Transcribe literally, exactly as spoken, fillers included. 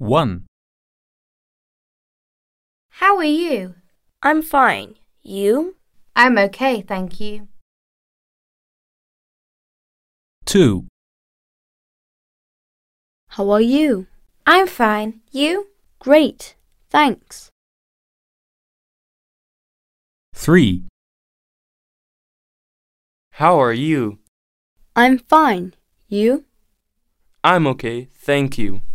one. How are you? I'm fine. You? I'm okay, thank you. two. How are you? I'm fine. You? Great. Thanks. three. How are you? I'm fine. You? I'm okay, thank you.